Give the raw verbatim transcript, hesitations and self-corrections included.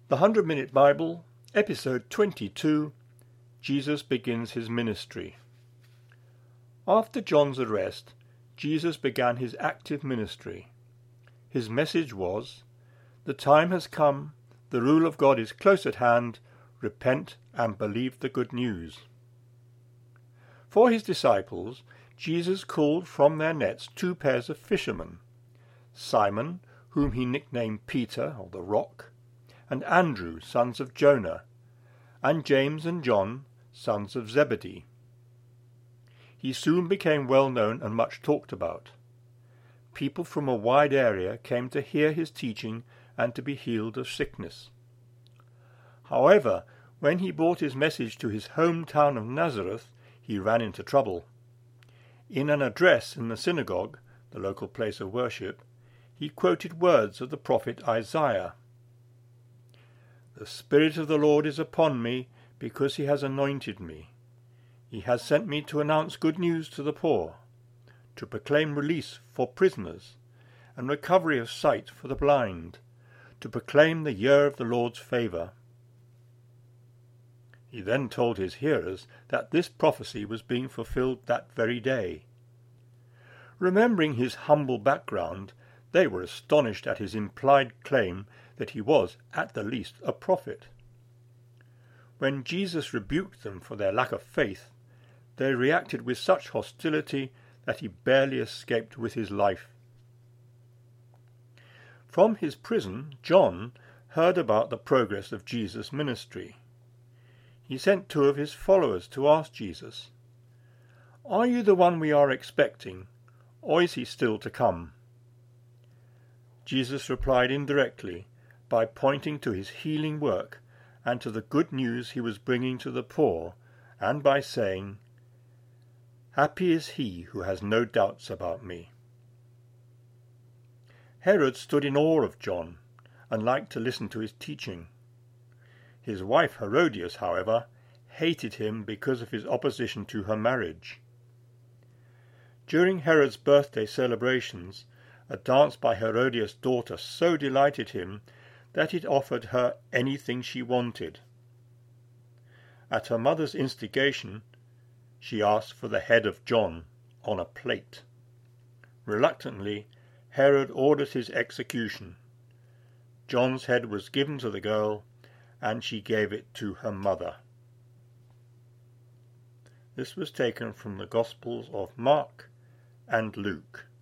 The Hundred Minute Bible, Episode twenty-two, Jesus Begins His Ministry. After John's arrest, Jesus began his active ministry. His message was, "The time has come, the rule of God is close at hand, repent and believe the good news." For his disciples, Jesus called from their nets two pairs of fishermen, Simon, whom he nicknamed Peter, or the Rock, and Andrew, sons of Jonah, and James and John, sons of Zebedee. He soon became well known and much talked about. People from a wide area came to hear his teaching and to be healed of sickness. However, when he brought his message to his hometown of Nazareth, he ran into trouble. In an address in the synagogue, the local place of worship, he quoted words of the prophet Isaiah. "The Spirit of the Lord is upon me, because he has anointed me. He has sent me to announce good news to the poor, to proclaim release for prisoners, and recovery of sight for the blind, to proclaim the year of the Lord's favour." He then told his hearers that this prophecy was being fulfilled that very day. Remembering his humble background, they were astonished at his implied claim that he was, at the least, a prophet. When Jesus rebuked them for their lack of faith, they reacted with such hostility that he barely escaped with his life. From his prison, John heard about the progress of Jesus' ministry. He sent two of his followers to ask Jesus, "Are you the one we are expecting, or is he still to come?" Jesus replied indirectly by pointing to his healing work and to the good news he was bringing to the poor, and by saying, "Happy is he who has no doubts about me." Herod stood in awe of John and liked to listen to his teaching. His wife Herodias, however, hated him because of his opposition to her marriage. During Herod's birthday celebrations, a dance by Herodias' daughter so delighted him that it offered her anything she wanted. At her mother's instigation, she asked for the head of John on a plate. Reluctantly, Herod ordered his execution. John's head was given to the girl, and she gave it to her mother. This was taken from the Gospels of Mark and Luke.